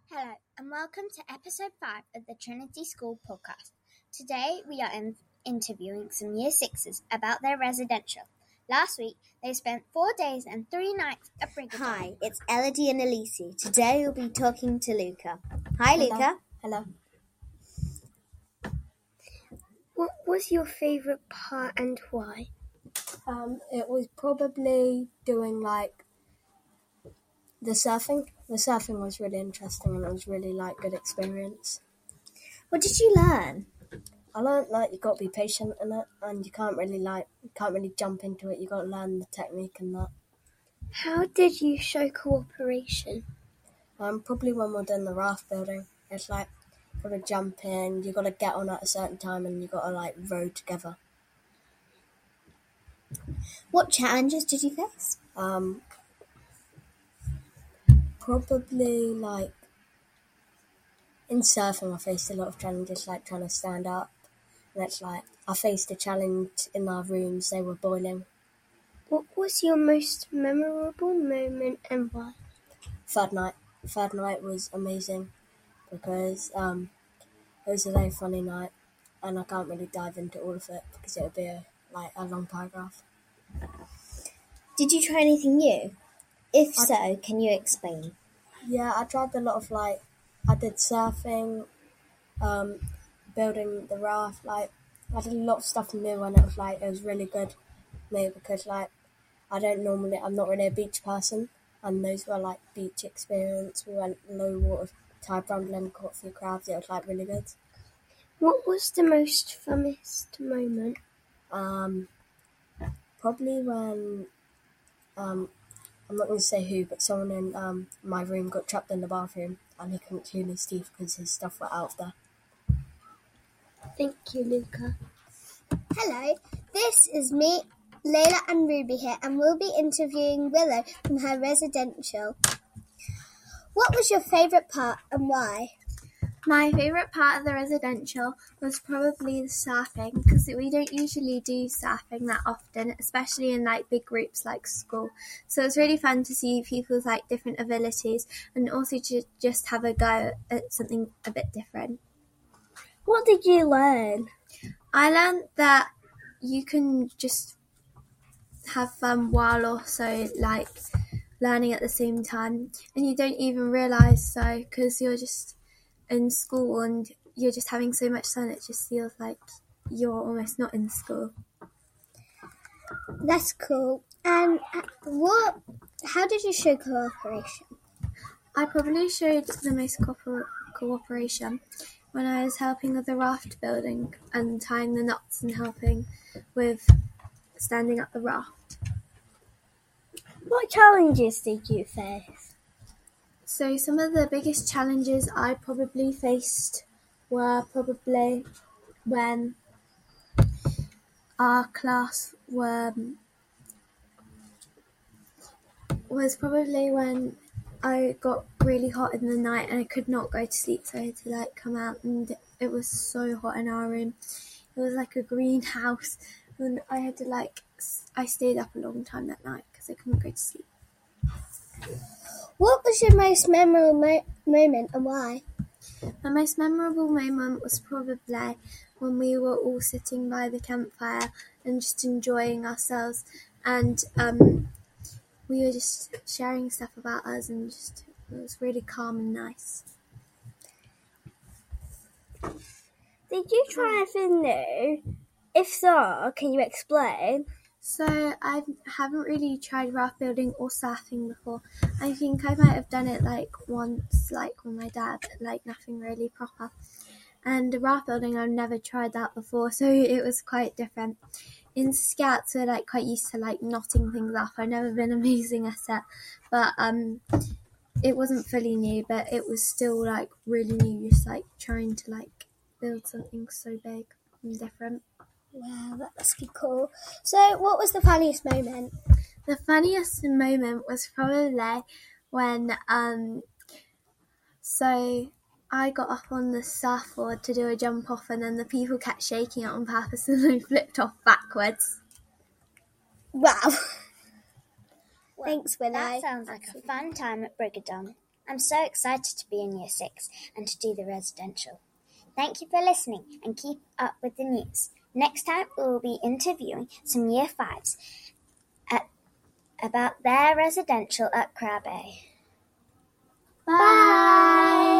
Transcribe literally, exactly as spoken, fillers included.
Hello and welcome to episode five of the Trinity School podcast. Today we are in- interviewing some year sixes about their residential. Last week they spent four days and three nights at Brighton. Hi, it's Elodie and Elise. Today we'll be talking to Luca. Hi Hello. Luca. Hello. What was your favourite part and why? Um, it was probably doing like the surfing. The surfing was really interesting and it was really like good experience. What did you learn? I learned like you got to be patient in it and you can't really like you can't really jump into it. You got to learn the technique and that. How did you show cooperation? Um, probably when we're doing the raft building, it's like you got to jump in, you got to get on at a certain time, and you got to like row together. What challenges did you face? Um, probably like in surfing, I faced a lot of challenges, like trying to stand up. And it's like I faced a challenge in our rooms; they were boiling. What was your most memorable moment and why? Third night, third night was amazing because um, it was a very funny night, and I can't really dive into all of it because it would be a, like a long paragraph. Did you try anything new? If I- so, can you explain? Yeah, I tried a lot of like I did surfing, um, building the raft. Like I did a lot of stuff new, and it was like it was really good for me because like I don't normally I'm not really a beach person, and those were like beach experience. We went low water, Ty Brundlin, caught a few crabs. It was like really good. What was the most funnest moment? Um, probably when um, I'm not going to say who, but someone in um, my room got trapped in the bathroom and he couldn't clean his teeth because his stuff went out there. Thank you, Luca. Hello, this is me, Layla and Ruby here, and we'll be interviewing Willow from her residential. What was your favourite part and why? My favourite part of the residential was probably the surfing, because we don't usually do surfing that often, especially in like big groups like school. So it's really fun to see people's like different abilities and also to just have a go at something a bit different. What did you learn? I learned that you can just have fun while also like learning at the same time, and you don't even realise so because you're just in school and you're just having so much fun. It just feels like you're almost not in school. That's cool. And what? How did you show cooperation? I probably showed the most co- cooperation when I was helping with the raft building and tying the knots and helping with standing up the raft. What challenges did you face? So some of the biggest challenges I probably faced were probably when our class were was probably when I got really hot in the night and I could not go to sleep, so I had to like come out, and it was so hot in our room. It was like a greenhouse, and I had to like I stayed up a long time that night because I couldn't go to sleep. What was your most memorable mo- moment and why? My most memorable moment was probably when we were all sitting by the campfire and just enjoying ourselves, and um, we were just sharing stuff about us, and just it was really calm and nice. Did you try anything new? If so, can you explain? So I haven't really tried raft building or surfing before. I think I might have done it like once, like with my dad, but like nothing really proper. And raft building, I've never tried that before, so it was quite different. In Scouts, we're like quite used to like knotting things up. I've never been amazing at it, but um, it wasn't fully new, but it was still like really new, just like trying to like build something so big and different. Wow, that must be cool. So, what was the funniest moment? The funniest moment was probably when, um, so I got up on the surfboard to do a jump off, and then the people kept shaking it on purpose and I flipped off backwards. Wow. Thanks, Willow. That sounds like a fun time at Brighton. I'm so excited to be in Year six and to do the residential. Thank you for listening and keep up with the news. Next time we will be interviewing some Year fives at, about their residential at Crabbe. Bye!